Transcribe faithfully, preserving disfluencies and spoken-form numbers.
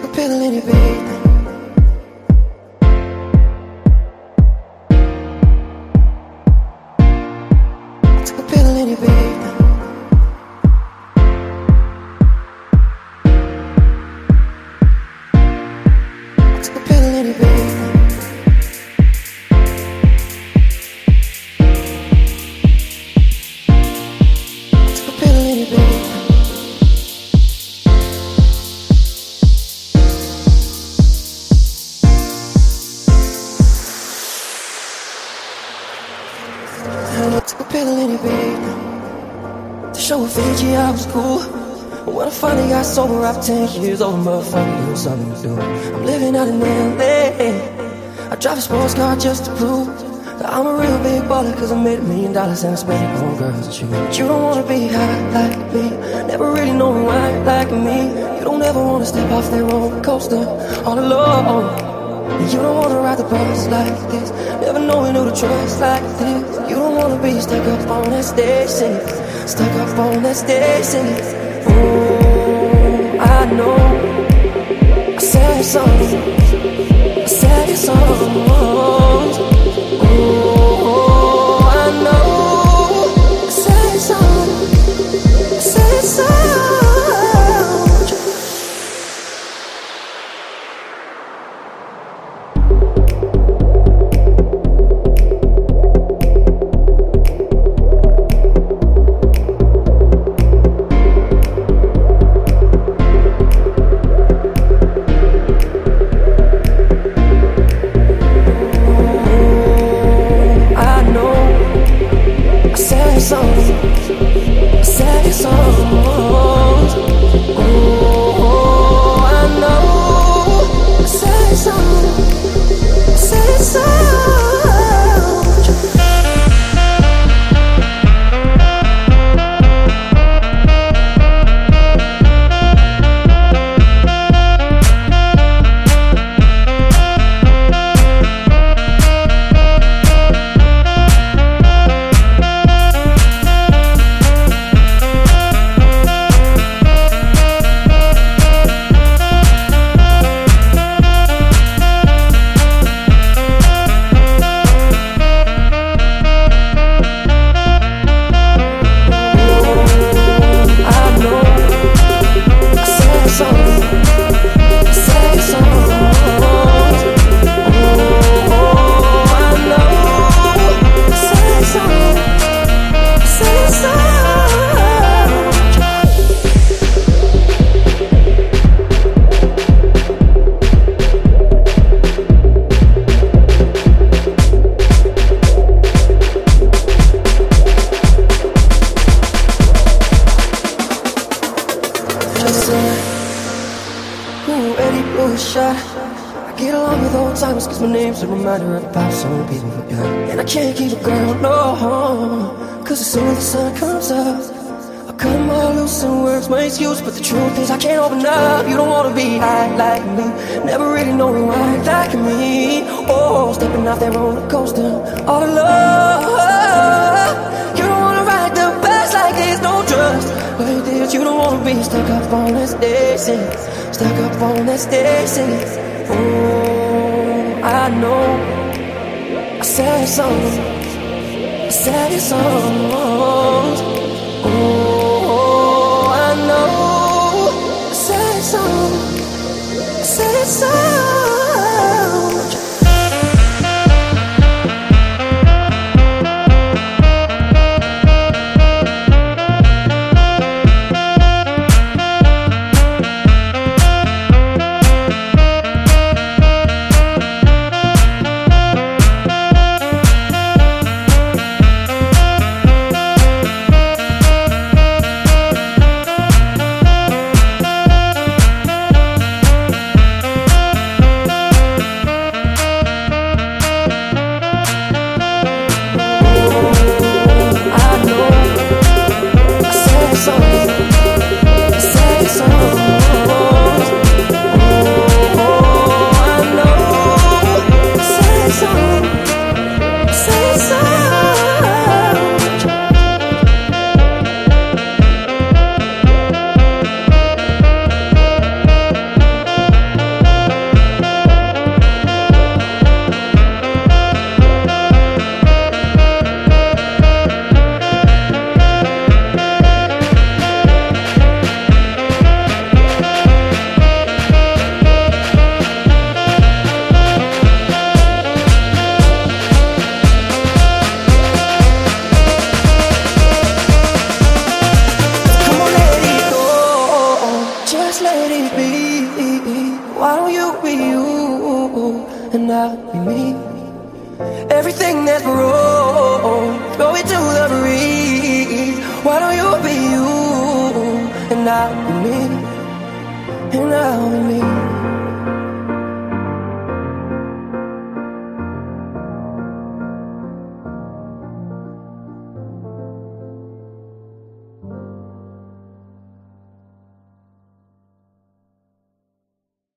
a pill in your bed. I took a pill in your bed. I took a pill in your bed. I took a pill in your bed. I took a pill in your bed to show a Fiji I was cool. When I finally got sober after ten years old, motherfucker, there was something to do. I'm living out in L A. I drive a sports car just to prove that I'm a real big baller, cause I made a million dollars and I spent it on girls and shoes. But you don't wanna be high like me, never really know why like me. You don't ever wanna step off that roller coaster all alone. You don't wanna ride the bus like this, never knowing who to trust like this. You don't wanna be stuck up on that stage singing, stuck up on that stage singing. Oh, I know I sang your songs, I sang your songs. Oh, I know I sang your songs, I sang your songs. I get along with old timers cause my name's a reminder of pop song people forgot. And I can't keep a girl, no, cause as soon as the sun comes up I cut them all loose and words my excuse. But the truth is I can't open up. You don't wanna be high like me, never really know why like me. Oh, stepping off that roller coaster all alone. You don't wanna ride the bus like there's no trust like this. You don't wanna be stuck up on that stage singing, stuck up on that stage singing. Oh, I know I sang your songs, I sang your songs. Oh, I know I sang your songs, I sang your songs. Why don't you be you and I'll be me? Everything that's wrong, throw it to the breeze. Why don't you be you and I'll be me? And I'll be